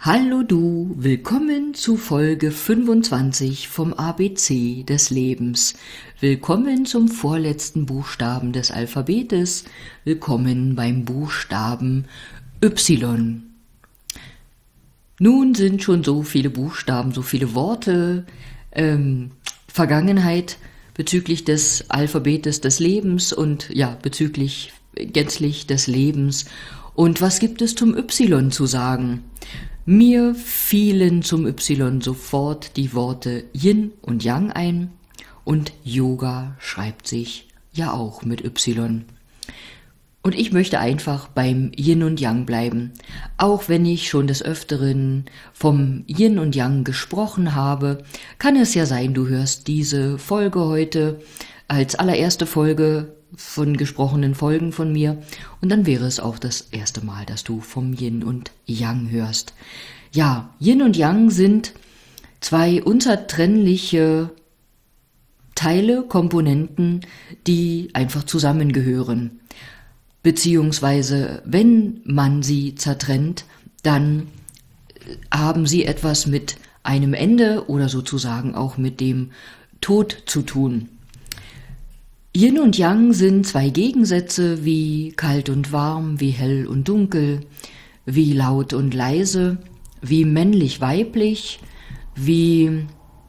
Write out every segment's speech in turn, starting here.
Hallo du, willkommen zu Folge 25 vom ABC des Lebens. Willkommen zum vorletzten Buchstaben des Alphabetes. Willkommen beim Buchstaben Y. Nun sind schon so viele Buchstaben, so viele Worte, Vergangenheit bezüglich des Alphabetes des Lebens und ja, bezüglich gänzlich des Lebens. Und was gibt es zum Y zu sagen? Mir fielen zum Y sofort die Worte Yin und Yang ein und Yoga schreibt sich ja auch mit Y. Und ich möchte einfach beim Yin und Yang bleiben, auch wenn ich schon des Öfteren vom Yin und Yang gesprochen habe, kann es ja sein, du hörst diese Folge heute als allererste Folge von gesprochenen Folgen von mir und dann wäre es auch das erste Mal, dass du vom Yin und Yang hörst. Ja, Yin und Yang sind zwei unzertrennliche Teile, Komponenten, die einfach zusammengehören. Beziehungsweise, wenn man sie zertrennt, dann haben sie etwas mit einem Ende oder sozusagen auch mit dem Tod zu tun. Yin und Yang sind zwei Gegensätze wie kalt und warm, wie hell und dunkel, wie laut und leise, wie männlich-weiblich, wie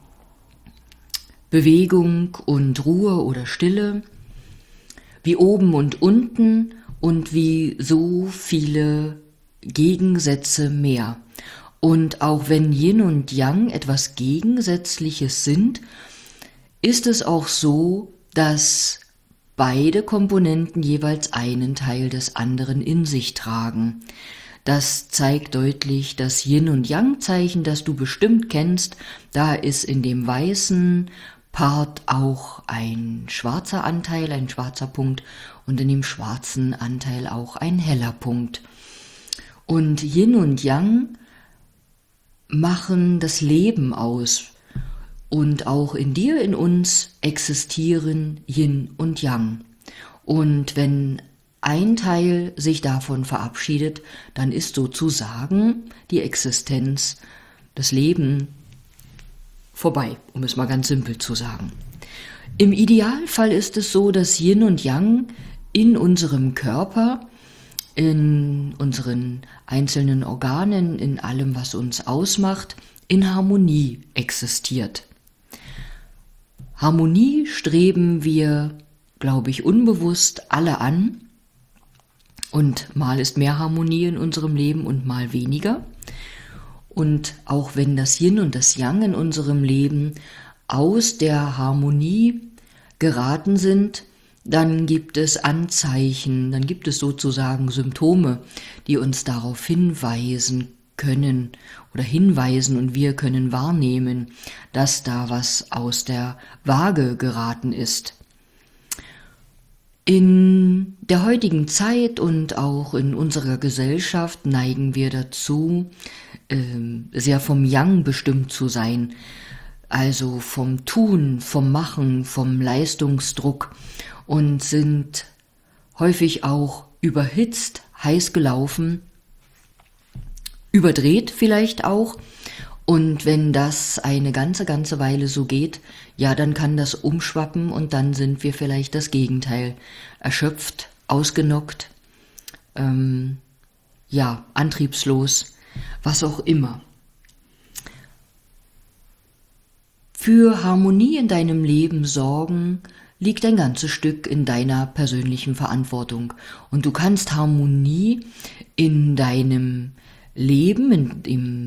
Bewegung und Ruhe oder Stille, wie oben und unten und wie so viele Gegensätze mehr. Und auch wenn Yin und Yang etwas Gegensätzliches sind, ist es auch so, dass beide Komponenten jeweils einen Teil des anderen in sich tragen. Das zeigt deutlich das Yin- und Yang-Zeichen, das du bestimmt kennst. Da ist in dem weißen Part auch ein schwarzer Anteil, ein schwarzer Punkt und in dem schwarzen Anteil auch ein heller Punkt. Und Yin und Yang machen das Leben aus. Und auch in dir, in uns existieren Yin und Yang. Und wenn ein Teil sich davon verabschiedet, dann ist sozusagen die Existenz, das Leben vorbei, um es mal ganz simpel zu sagen. Im Idealfall ist es so, dass Yin und Yang in unserem Körper, in unseren einzelnen Organen, in allem, was uns ausmacht, in Harmonie existiert. Harmonie streben wir, glaube ich, unbewusst alle an. Und mal ist mehr Harmonie in unserem Leben und mal weniger. Und auch wenn das Yin und das Yang in unserem Leben aus der Harmonie geraten sind, dann gibt es Anzeichen, dann gibt es sozusagen Symptome, die uns darauf hinweisen können oder hinweisen und wir können wahrnehmen, dass da was aus der Waage geraten ist. In der heutigen Zeit und auch in unserer Gesellschaft neigen wir dazu, sehr vom Yang bestimmt zu sein, also vom Tun, vom Machen, vom Leistungsdruck und sind häufig auch überhitzt, heiß gelaufen, überdreht vielleicht auch. Und wenn das eine ganze Weile so geht, ja, dann kann das umschwappen und dann sind wir vielleicht das Gegenteil. Erschöpft, ausgenockt, antriebslos, was auch immer. Für Harmonie in deinem Leben sorgen liegt ein ganzes Stück in deiner persönlichen Verantwortung. Und du kannst Harmonie in deinem Leben,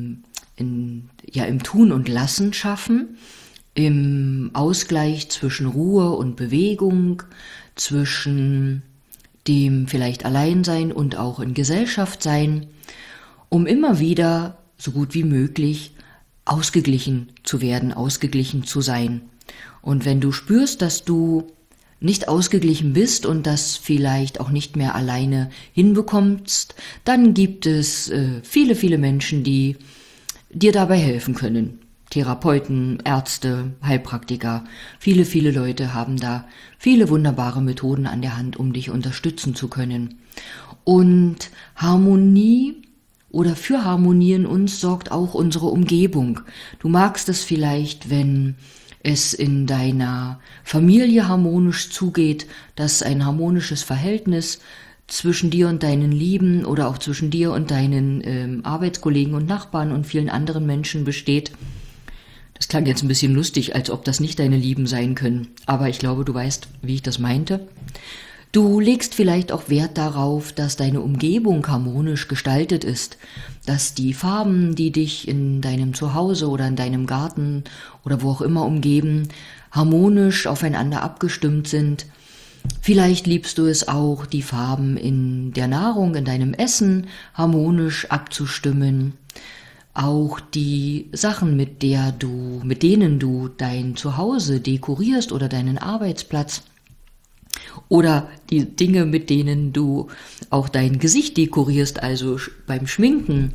im Tun und Lassen schaffen, im Ausgleich zwischen Ruhe und Bewegung, zwischen dem vielleicht Alleinsein und auch in Gesellschaft sein, um immer wieder so gut wie möglich ausgeglichen zu werden, ausgeglichen zu sein. Und wenn du spürst, dass du nicht ausgeglichen bist und das vielleicht auch nicht mehr alleine hinbekommst, dann gibt es viele Menschen, die dir dabei helfen können. Therapeuten, Ärzte, Heilpraktiker, viele Leute haben da viele wunderbare Methoden an der Hand, um dich unterstützen zu können. Und Harmonie oder für Harmonie in uns sorgt auch unsere Umgebung. Du magst es vielleicht, wenn es in deiner Familie harmonisch zugeht, dass ein harmonisches Verhältnis zwischen dir und deinen Lieben oder auch zwischen dir und deinen Arbeitskollegen und Nachbarn und vielen anderen Menschen besteht. Das klang jetzt ein bisschen lustig, als ob das nicht deine Lieben sein können, aber ich glaube, du weißt, wie ich das meinte. Du legst vielleicht auch Wert darauf, dass deine Umgebung harmonisch gestaltet ist, dass die Farben, die dich in deinem Zuhause oder in deinem Garten oder wo auch immer umgeben, harmonisch aufeinander abgestimmt sind. Vielleicht liebst du es auch, die Farben in der Nahrung, in deinem Essen harmonisch abzustimmen. Auch die Sachen, mit denen du dein Zuhause dekorierst oder deinen Arbeitsplatz oder die Dinge, mit denen du auch dein Gesicht dekorierst, also beim Schminken,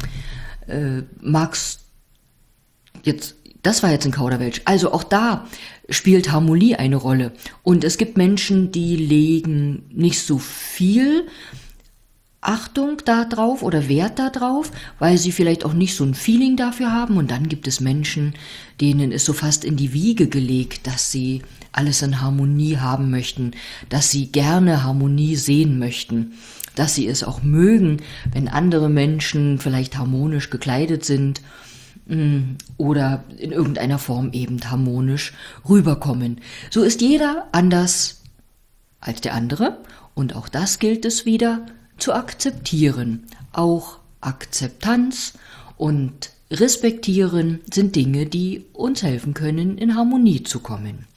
das war jetzt ein Kauderwelsch. Also auch da spielt Harmonie eine Rolle. Und es gibt Menschen, die legen nicht so viel Achtung darauf oder Wert darauf, weil sie vielleicht auch nicht so ein Feeling dafür haben. Und dann gibt es Menschen, denen ist so fast in die Wiege gelegt, dass sie alles in Harmonie haben möchten, dass sie gerne Harmonie sehen möchten, dass sie es auch mögen, wenn andere Menschen vielleicht harmonisch gekleidet sind oder in irgendeiner Form eben harmonisch rüberkommen. So ist jeder anders als der andere und auch das gilt es wieder zu akzeptieren. Auch Akzeptanz und Respektieren sind Dinge, die uns helfen können, in Harmonie zu kommen.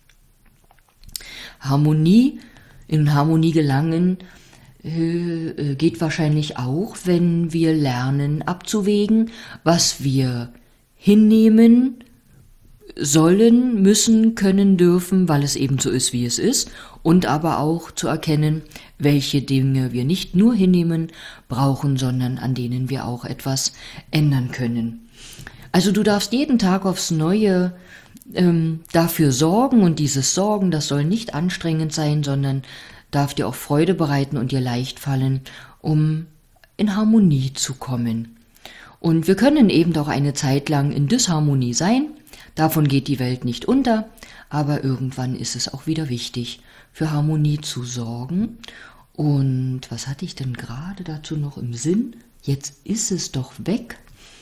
In Harmonie gelangen geht wahrscheinlich auch, wenn wir lernen abzuwägen, was wir hinnehmen sollen, müssen, können, dürfen, weil es eben so ist, wie es ist, und aber auch zu erkennen, welche Dinge wir nicht nur hinnehmen, brauchen, sondern an denen wir auch etwas ändern können. Also du darfst jeden Tag aufs Neue dafür sorgen und dieses Sorgen, das soll nicht anstrengend sein, sondern darf dir auch Freude bereiten und dir leicht fallen, um in Harmonie zu kommen. Und wir können eben auch eine Zeit lang in Disharmonie sein, davon geht die Welt nicht unter, aber irgendwann ist es auch wieder wichtig, für Harmonie zu sorgen. Und was hatte ich denn gerade dazu noch im Sinn? Jetzt ist es doch weg.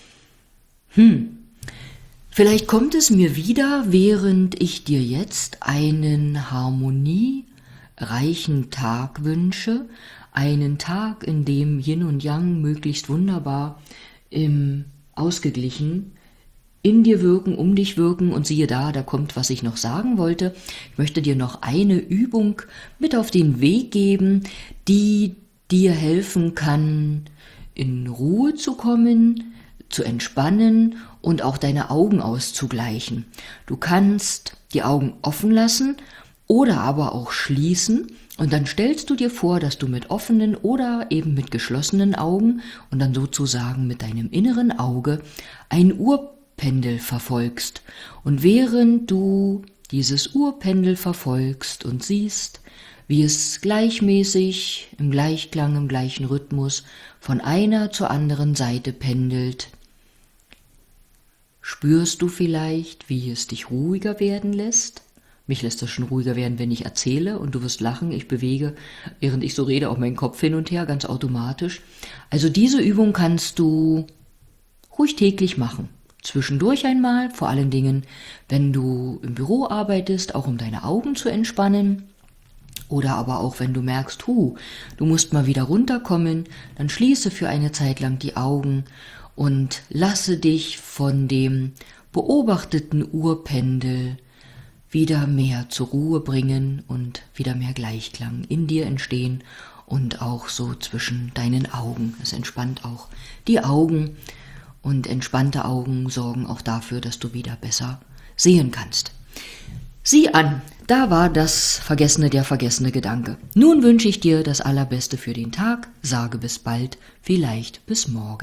Vielleicht kommt es mir wieder, während ich dir jetzt einen harmoniereichen Tag wünsche, einen Tag, in dem Yin und Yang möglichst wunderbar ausgeglichen in dir wirken, um dich wirken und siehe da kommt, was ich noch sagen wollte. Ich möchte dir noch eine Übung mit auf den Weg geben, die dir helfen kann, in Ruhe zu kommen, zu entspannen und auch deine Augen auszugleichen. Du kannst die Augen offen lassen oder aber auch schließen und dann stellst du dir vor, dass du mit offenen oder eben mit geschlossenen Augen und dann sozusagen mit deinem inneren Auge ein Uhrpendel verfolgst. Und während du dieses Uhrpendel verfolgst und siehst, wie es gleichmäßig, im Gleichklang, im gleichen Rhythmus von einer zur anderen Seite pendelt, spürst du vielleicht, wie es dich ruhiger werden lässt? Mich lässt das schon ruhiger werden, wenn ich erzähle und du wirst lachen. Ich bewege, während ich so rede, auch meinen Kopf hin und her, ganz automatisch. Also diese Übung kannst du ruhig täglich machen. Zwischendurch einmal, vor allen Dingen, wenn du im Büro arbeitest, auch um deine Augen zu entspannen. Oder aber auch, wenn du merkst, du musst mal wieder runterkommen, dann schließe für eine Zeit lang die Augen und lasse dich von dem beobachteten Uhrpendel wieder mehr zur Ruhe bringen und wieder mehr Gleichklang in dir entstehen und auch so zwischen deinen Augen. Es entspannt auch die Augen und entspannte Augen sorgen auch dafür, dass du wieder besser sehen kannst. Sieh an, da war der vergessene Gedanke. Nun wünsche ich dir das Allerbeste für den Tag, sage bis bald, vielleicht bis morgen.